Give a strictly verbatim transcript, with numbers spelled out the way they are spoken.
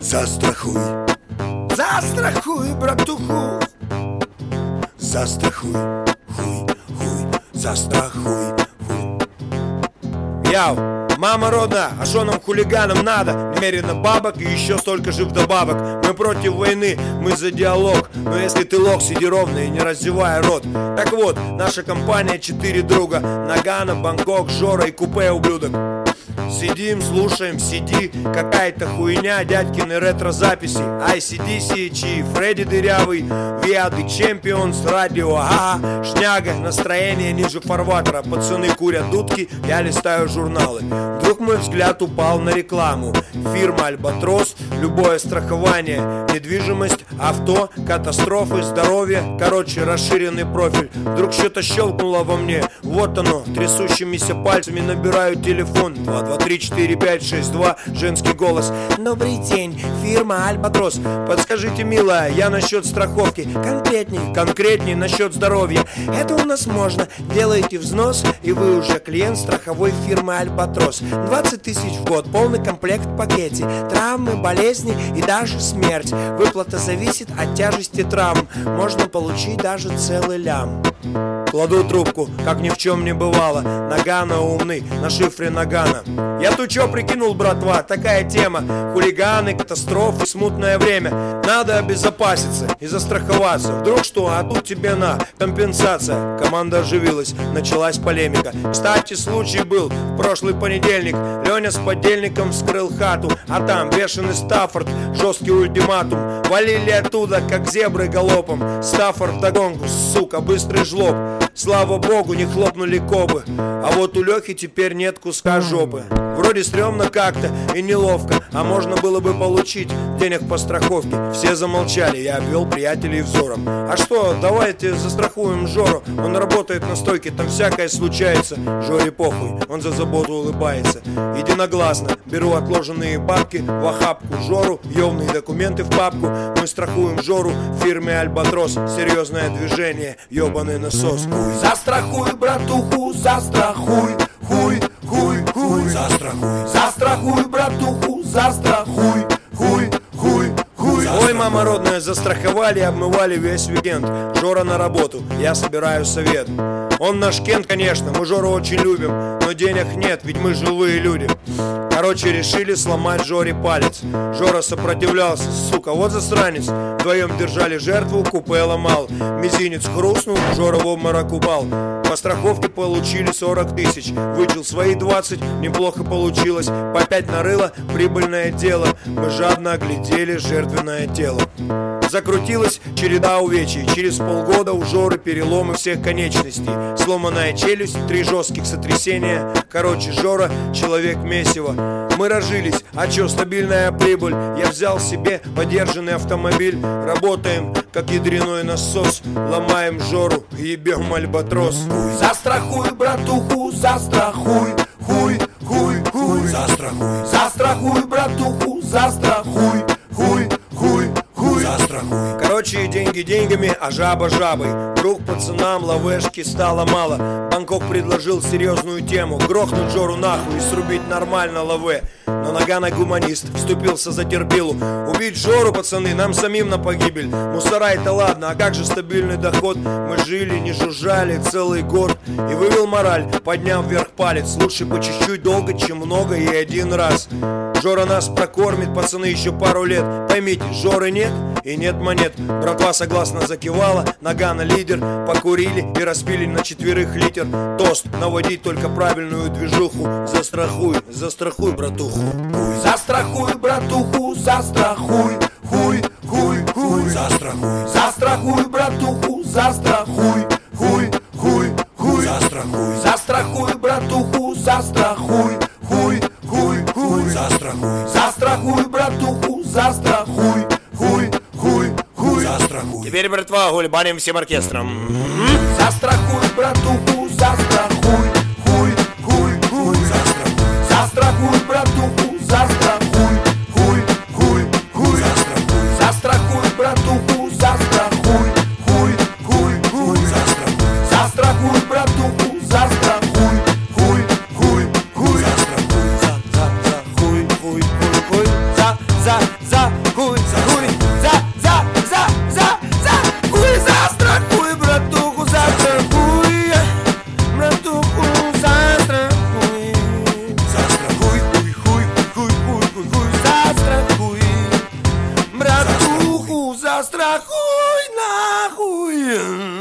Застрахуй, застрахуй, братуху. Застрахуй, хуй, хуй, застрахуй, хуй. Яу, мама родная, а шо нам хулиганам надо? Немерено бабок и еще столько же вдобавок. Мы против войны, мы за диалог. Но если ты лох, сиди ровно и не раздевай рот. Так вот, наша компания четыре друга: Нагано, Бангкок, Жора и Купе ублюдок. Сидим, слушаем, сиди, какая-то хуйня, дядькины ретро-записи, ай си ди си, Чи, Фредди дырявый, We are the champions, радио, ага, шняга, настроение ниже фарватера, пацаны курят дудки, я листаю журналы. Вдруг мой взгляд упал на рекламу. Фирма Альбатрос, любое страхование, недвижимость, авто, катастрофы, здоровье, короче, расширенный профиль. Вдруг что-то щелкнуло во мне, вот оно, трясущимися пальцами набираю телефон. Два, два, три, четыре, пять, шесть, два, женский голос. Добрый день, фирма Альбатрос. Подскажите, милая, я насчет страховки. Конкретней, конкретней насчет здоровья. Это у нас можно. Делаете взнос, и вы уже клиент страховой фирмы Альбатрос. двадцать тысяч в год, полный комплект в пакете. Травмы, болезни и даже смерть. Выплата зависит от тяжести травм. Можно получить даже целый лям. Кладу трубку, как ни в чем не бывало. Нагано умный, на шифре Нагано. Я тут чё прикинул, братва, такая тема. Хулиганы, катастрофы, смутное время. Надо обезопаситься и застраховаться. Вдруг что, а тут тебе на компенсация. Команда оживилась, началась полемика. Кстати, случай был в прошлый понедельник. Леня с подельником вскрыл хату, а там бешеный Стаффорд, жесткий ультиматум. Валили оттуда, как зебры галопом. Стаффорд вдогонку, сука, быстрый жлоб. Слава богу, не хлопнули кобы. А вот у Лехи теперь нет куска жопы. Вроде стрёмно как-то и неловко, а можно было бы получить денег по страховке. Все замолчали, я обвел приятелей взором. А что, давайте застрахуем Жору. Он работает на стойке, там всякое случается. Жоре похуй, он за заботу улыбается. Единогласно беру отложенные бабки в охапку Жору, ёвные документы в папку. Мы страхуем Жору в фирме Альбатрос. Серьезное движение, ёбаный насос. Хуй. Застрахуй, братуху, застрахуй. Хуй, хуй, хуй. Застрахуй, застрахуй, братуху, застрахуй. Хуй, хуй, хуй. Ой, мама родная, застраховали и обмывали весь уикенд. Жора на работу, я собираю совет. Он наш Кент, конечно, мы Жору очень любим, но денег нет, ведь мы живые люди. Короче, решили сломать Жоре палец. Жора сопротивлялся, сука, вот засранец. Вдвоем держали жертву, Купе ломал. Мизинец хрустнул, Жора в обморок упал. По страховке получили сорок тысяч. Вычел свои двадцать, неплохо получилось. По пять нарыло, прибыльное дело. Мы жадно оглядели жертвенное тело. Закрутилась череда увечий. Через полгода у Жоры переломы всех конечностей. Сломанная челюсть, три жестких сотрясения. Короче, Жора — человек месиво. Мы разжились, а чё, стабильная прибыль. Я взял себе подержанный автомобиль. Работаем, как ядреной насос. Ломаем Жору, ебем Альбатрос. Застрахуй, братуху, застрахуй. Хуй, хуй, хуй. Застрахуй, застрахуй, братуху, застрахуй. Хуй, хуй, хуй. Застрахуй. Короче, деньги деньгами, а жаба жабой. Вдруг пацанам лавешки стало мало. Бангкок предложил серьезную тему: грохнуть Жору нахуй и срубить нормально лаве. Но Нагано гуманист вступился за терпилу. Убить Жору, пацаны, нам самим на погибель. Мусора это ладно, а как же стабильный доход? Мы жили, не жужжали целый год. И вывел мораль, подняв вверх палец. Лучше по чуть-чуть долго, чем много и один раз. Жора нас прокормит, пацаны, еще пару лет. Поймите, Жоры нет и нет монет. Братва согласно закивала, Нагано лидер. Покурили и распили на четверых литр. Тост, наводить только правильную движуху. Застрахуй, застрахуй, братуху. Хуй. Застрахуй, братуху, застрахуй. Хуй, хуй, хуй. Застрахуй, застрахуй, братуху, застрахуй. Хуй, хуй, хуй. Застрахуй, застрахуй, братуху, застрахуй. Хуй, хуй, хуй. Застрахуй, застрахуй, братуху, застрахуй. Хуй, хуй, хуй. Застрахуй. Теперь, братва, гульбаним всем оркестром. Застрахуй, братуху, застрахуй. Хуй, хуй, хуй. Застрахуй, застрахуй, братуху, застрахуй. Хуй, хуй, хуй. Застрахуй, застрахуй, братуху, застрахуй. Хуй, хуй, хуй. Застрахуй, застрахуй, братуху, застрахуй. Хуй, хуй, хуй. Застрахуй, за, за, за, хуй, хуй, хуй, хуй. За, за, за. застрахуй нахуй.